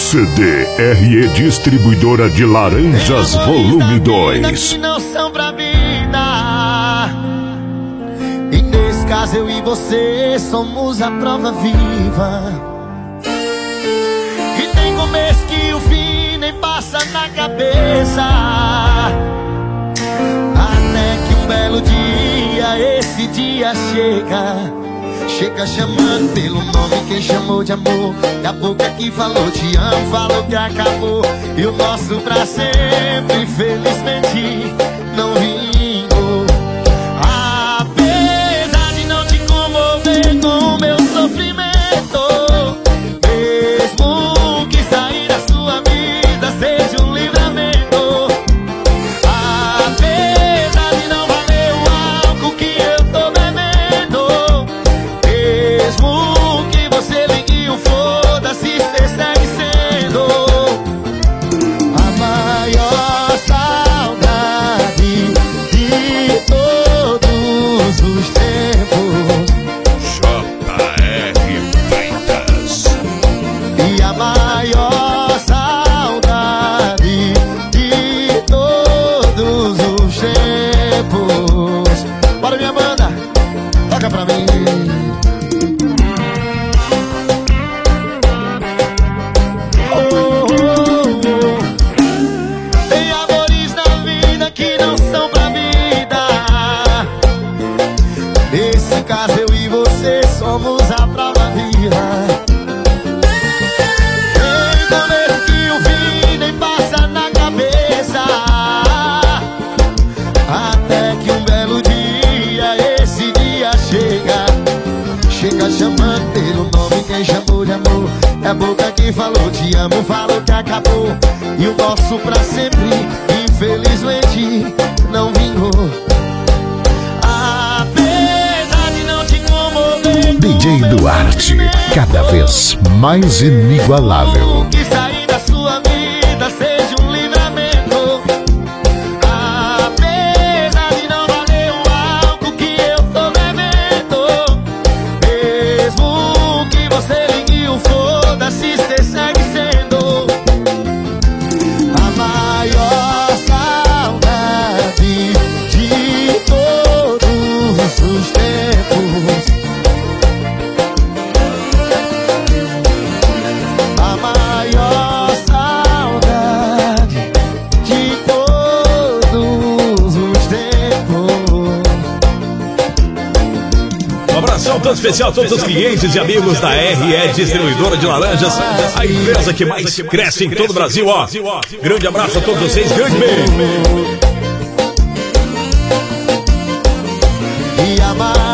CDRE Distribuidora de Laranjas Volume 2. Que não são pra vida. E nesse caso eu e você somos a prova viva. E tem começo que o fim nem passa na cabeça. Até que um belo dia, esse dia chega chamando pelo nome, quem chamou de amor. E a boca que falou te amo, falou que acabou. E o nosso pra sempre, infelizmente, não vingou. Apesar de não te comover com o meu sofrimento, mesmo que sair da sua vida seja um livramento. Apesar de não valer o álcool que eu tô bebendo, mesmo que você ligue o foda-se, você segue sendo a maior saudade de todos os tempos. J.R. Freitas. E a maior saudade de todos os tempos. Bora, minha banda, toca pra mim. Tem amores na vida que não são pra vida. Nesse caso eu e você somos a prova viva. Tem começo que o fim nem passa na cabeça. Até que um belo dia, esse dia chega chamando pelo nome, quem chamou de amor. É a boca que falou te amo, falou que acabou. E o nosso pra sempre, infelizmente, não vingou. Apesar de não te comover, DJ Duarte, cada vez mais inigualável. que sair da sua vida seja um livramento. Apesar de não valer o álcool que eu tô bebendo, mesmo que você ligue o foda-se, você segue sendo a maior saudade de todos os tempos. A maior saudade de todos os tempos. Um abração todo especial a todos os clientes e amigos da RE Distribuidora de Laranjas, a empresa que mais cresce em todo o Brasil, ó. Grande abraço a todos vocês, grande beijo. E a